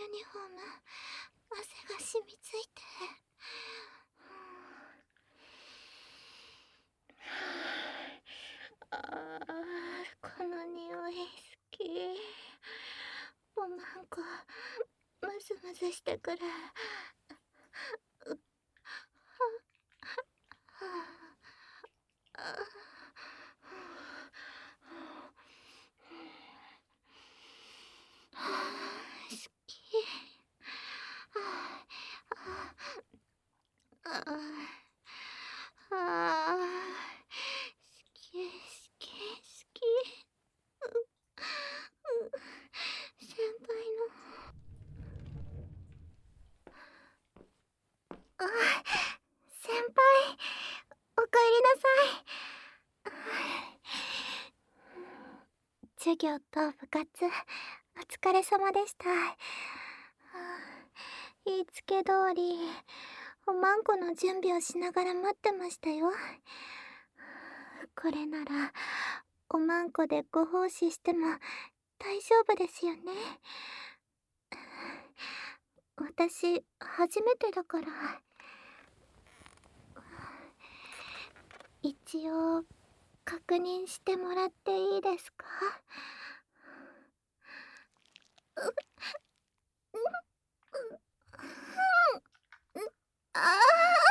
ニフォーム、汗が染みついて。この匂い好き。おまんこムズムズしてくる。好き。好き好き好き。先輩の先輩、おかえりなさい。授業と部活お疲れ様でした。言いつけ通りおまんこの準備をしながら待ってましたよ。これならおまんこでご奉仕しても大丈夫ですよね。私初めてだから。一応確認してもらっていいですか？ああ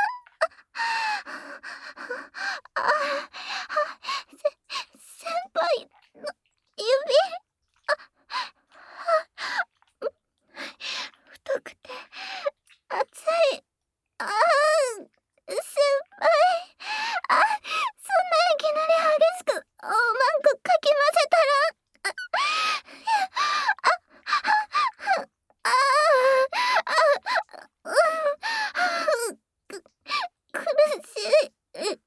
先輩の指、太くて熱い。先輩、そんないきなり激しくおまんこかき混ぜたら、苦しい。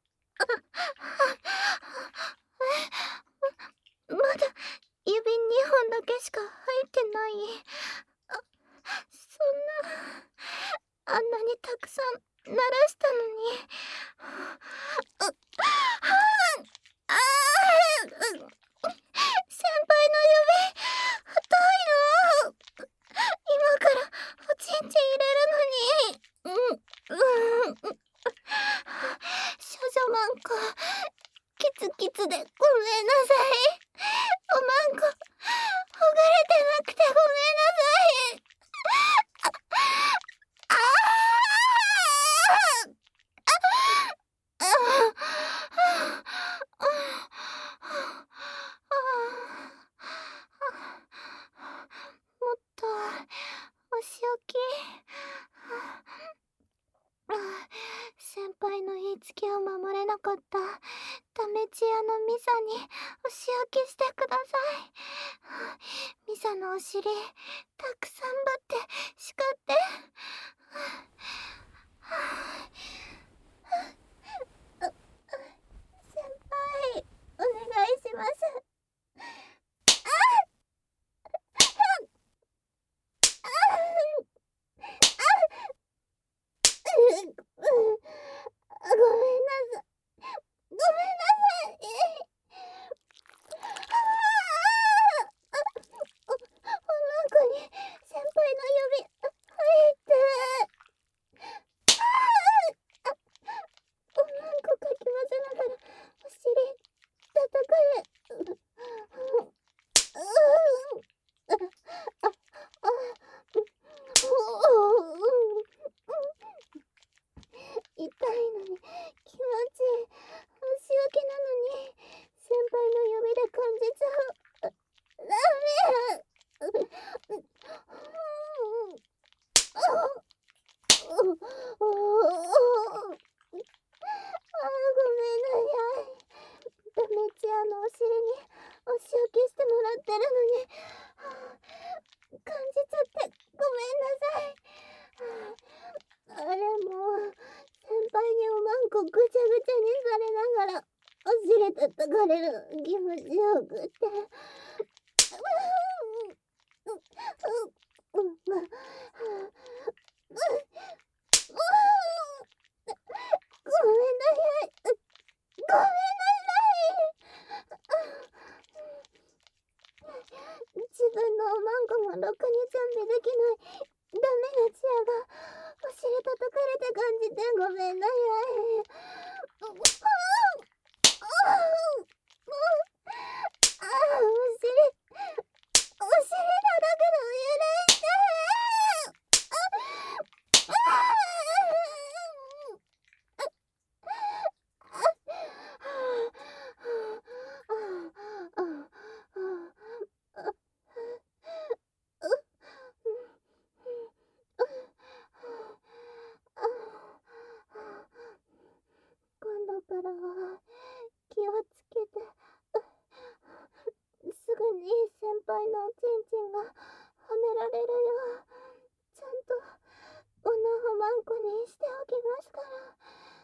まだ指2本だけしか入ってない。そんな、あんなにたくさん鳴らしたのに。先輩の指太いの。今からおちんちん入れるのに。少女マンコキツキツでごめんなさい。おまんこほぐれてなくてごめんなさい。もっとお仕置き。先輩の言いつけを守れなかったダメチアのミサにお仕置きしてください。ミサのお尻たくさんぶって叱って。先輩お願いします。ごめんなさい。ごめんなさい。おまんこに先輩の指入って。おまんこかき混ぜながらお尻叩かれ。痛いのに気持ちいい。お仕置きなのに先輩の指で感じちゃう。ダメ。ごめんなさい。ダメチアのお尻にお仕置きしてもらってるのに感じちゃってごめんなさい。あれもう先輩におまんこぐちゃぐちゃにされながらお尻叩かれるの気持ちよくて。ごめんなさい。ごめんなさい。 自分のおまんこもろくに準備できないダメなチアがお尻叩かれた感じでごめんなやい。お尻叩くの許して今度からは気をつけてすぐに先輩のおちんちんがはめられるようちゃんとおなほまんこにしておきますから。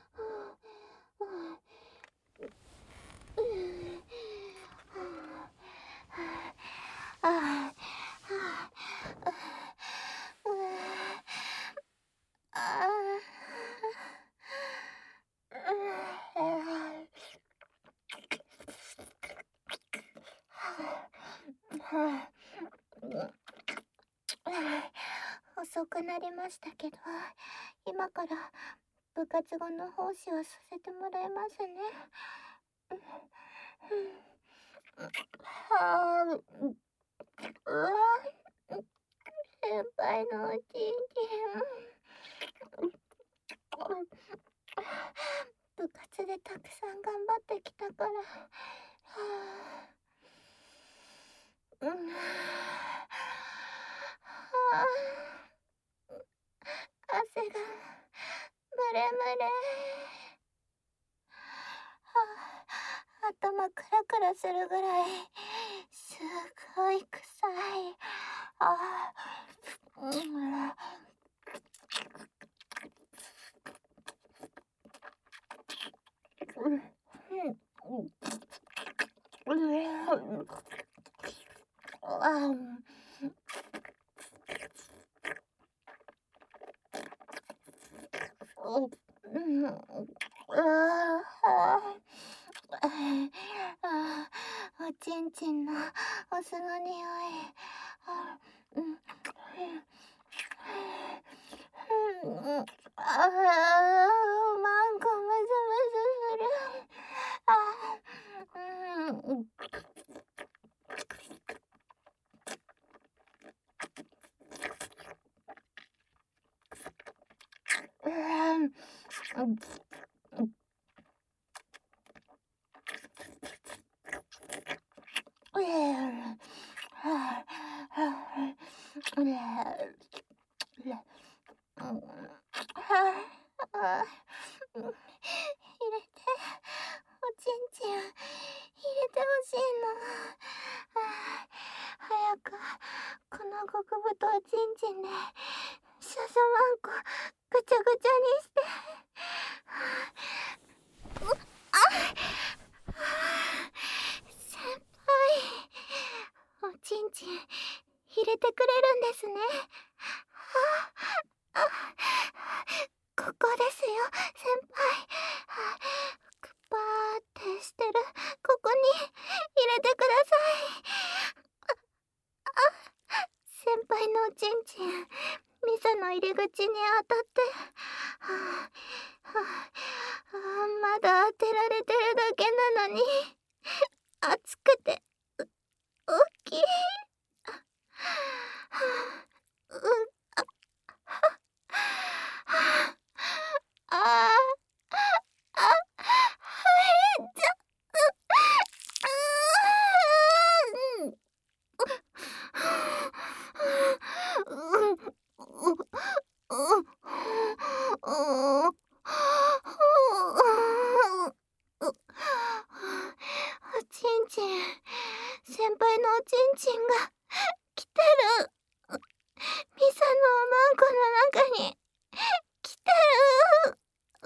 遅くなりましたけど、今から部活後の奉仕をさせてもらいますね。先輩のおちんちん部活でたくさん頑張ってきたから、汗がムレムレ、頭クラクラするぐらいすごい臭い。おちんちんのお酢の匂い。マンコムズムズする。入れて、おちんちん入れてほしいの。早くこの極太おちんちんでシャシャマンコぐちゃぐちゃにして。先輩、おちんちん入れてくれるんですね。ここですよ、先輩。クパーってしてるここに入れてください。先輩のおちんちんミサの入り口に当たって、まだ当てられてるだけなのに熱くて大きい。おちんちん、先輩のおちんちんが来てる。ミサのおまんこの中に来てる。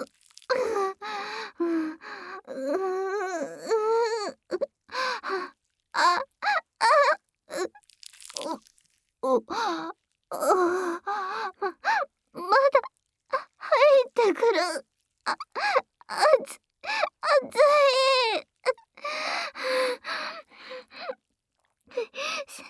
まだ入ってくる。熱い。先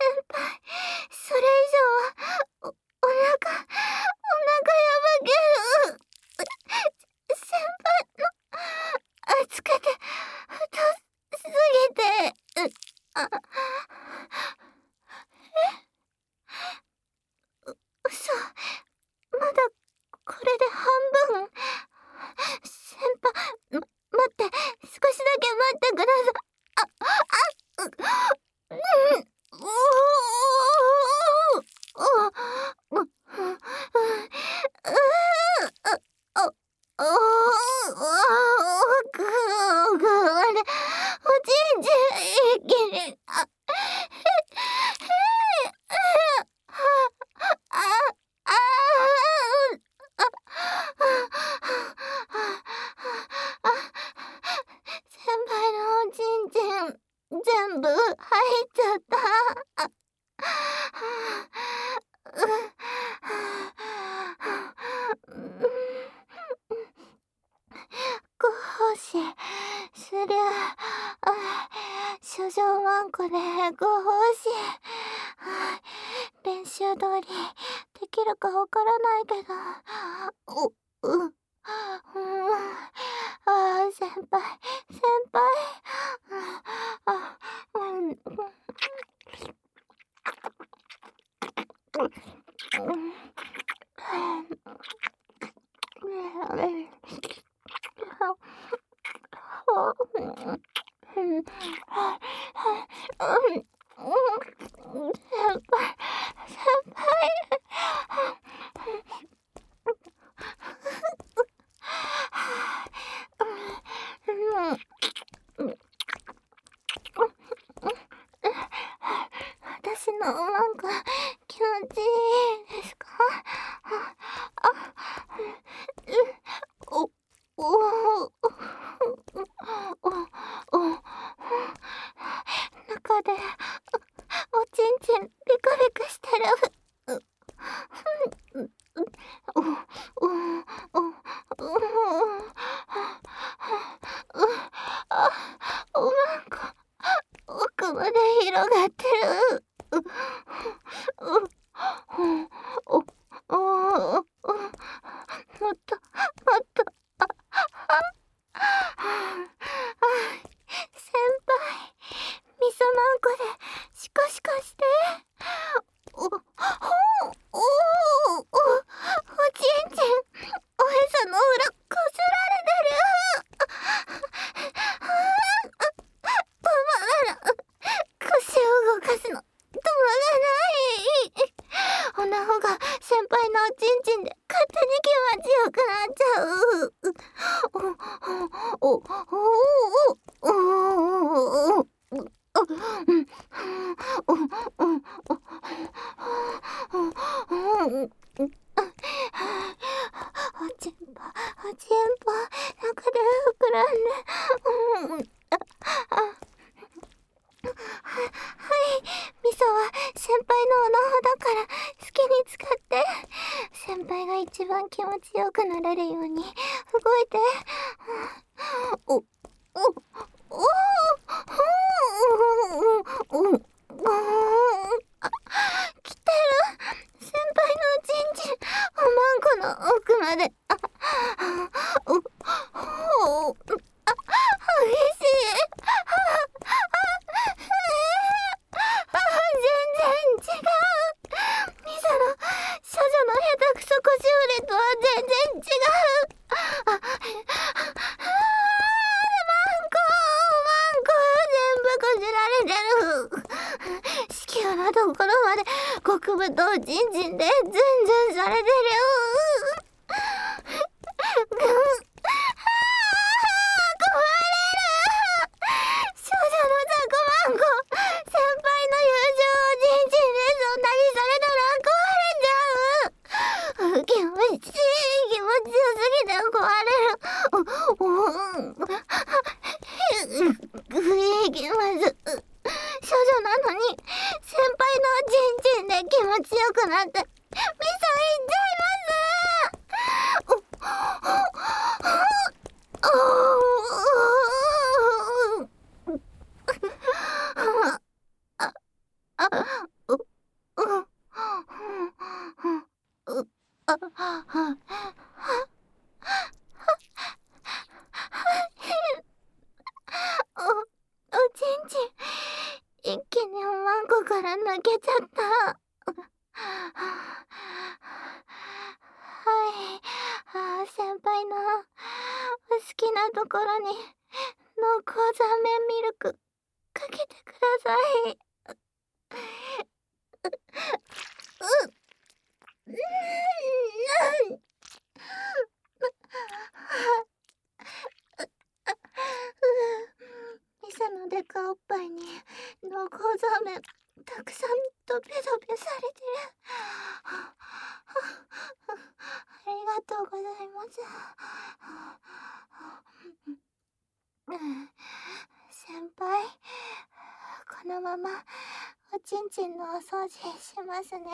ご奉仕する。処女ワンコでご奉仕。練習通りできるかわからないけど。先輩、先輩。私のワンコ気持ちいいですか？中でおちんちんビクビクしてる。おまんこ奥まで広がってる。もっともっと。先輩、みそまんこでシコシコして。おちんちんおへその裏こすられてる。止まらない。腰を動かすの止まらない。おなほが先輩のおちんちんで勝手に気持ちよくなっちゃう。おちんぽ中で膨らんで。はい、みそは先輩のおなほだから好きに使って。先輩が一番気持ちよくなれるように動いて。来てる。先輩のおちんちんおまんこの奥まで。激しい。全然違う。ミサの少女の下手くそ腰売れとは全然違う。マンコ全部こじられてる。子宮のところまで極太おちんちんでズンズンされてる。少女のザコマンコ、先輩の友情をちんちんでそんなにされたら壊れちゃう。気持ちよすぎて壊れる。いきます。少女なのに先輩のおちんちんで気持ちよくなってみそいっちゃいおちんちん一気におまんこから抜けちゃった。はい、先輩のお好きなところに濃厚残麺ミルクかけてください。ミサのデカおっぱいに濃厚残麺たくさんドベドベされてる。ありがとうございます。先輩、このままおちんちんのお掃除しますね。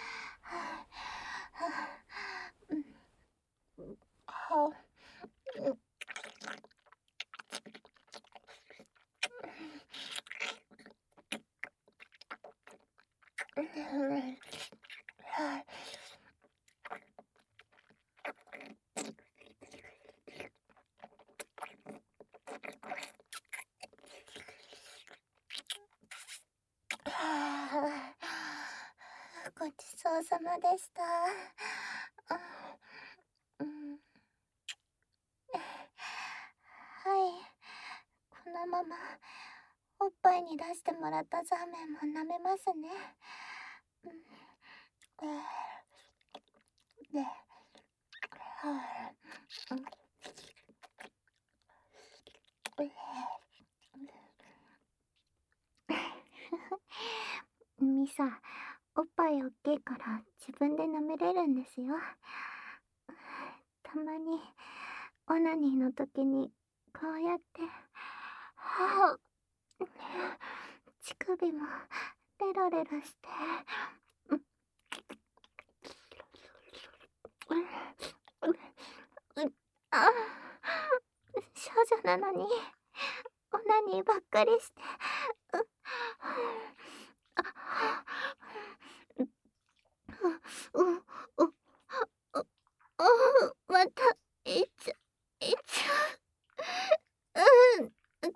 ごちそうさまでした。はい、このままおっぱいに出してもらったザーメンも舐めますね。ミサ、おっぱいおっきいから自分で舐めれるんですよ。たまにオナニーの時にこうやって乳首もレロレロして、少女なのにオナニーばっかりして、またいっちゃう。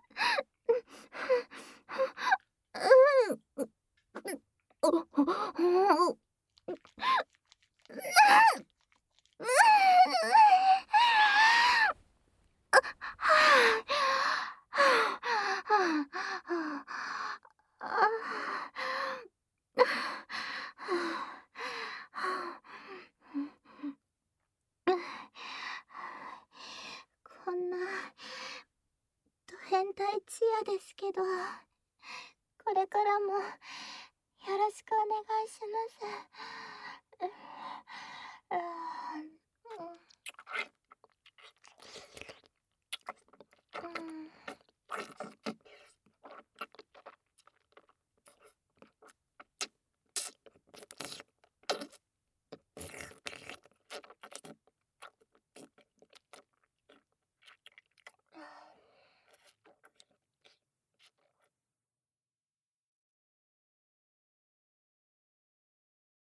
こんなド変態チアですけど、これからもよろしくお